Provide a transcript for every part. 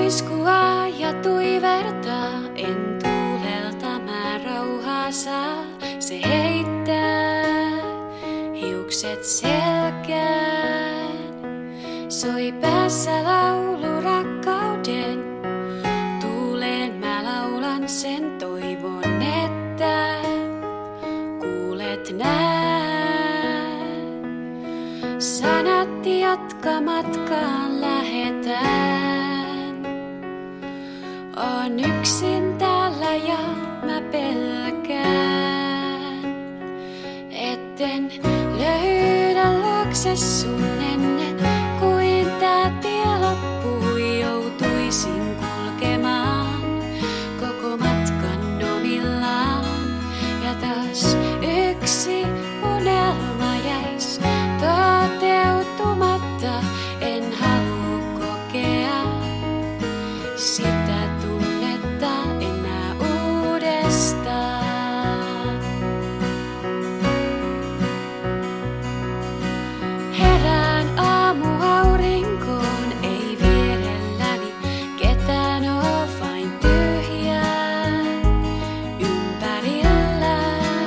roiskua ja tuivertaa, en tuulelta mä rauhaa saa. Se heittää hiukset selkään, soi päässä laulu rakkauden. Tuuleen mä laulan sen, toivon että kuulet nää. Sanat jatka matkaan lähetään. On yksin täällä ja mä pelkään, etten löydä luokse sun ennen kuin tää tie loppuu. Joutuisin kulkemaan koko matkan omillaan ja taas yksi unelma jäis toteutumatta. En halua kokea sitä tunnetta enää uudestaan. Herään aamuaurinkoon, ei vierelläni ketään oo, vain tyhjää ympärillä.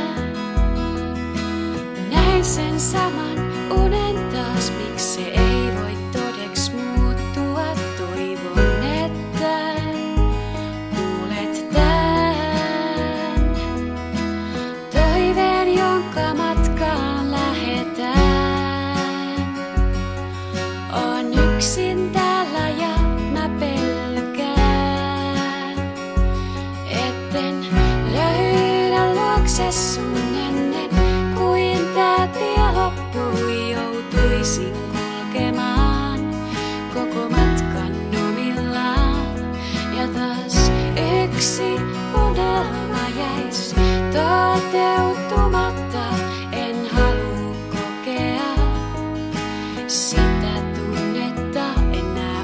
Näin sen saman unen taas, miksi se ei voi todeks muuttua. Toivon, että kuulet tän toiveen, jonka matkaan lähetään. On yksin täällä ja mä pelkään, etten löydä luokse sun ennen kuin tää tie loppuu. Joutuisin kulkemaan koko matkan omillaan ja taas yksi unelma jäis toteutumatta. En halua kokea sitä tunnetta enää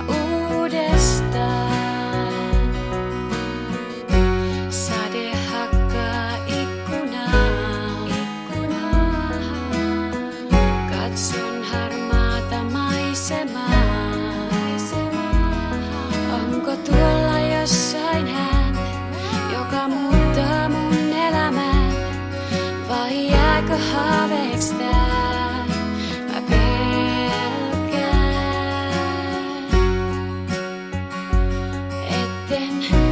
uudestaan. Sade hakkaa ikkunaan. Katson harmaata maisemaa. Onko tuolla jossain hän, joka muuttaa mun elämän? Vai jääkö haaveeks tää? Mä pelkään, etten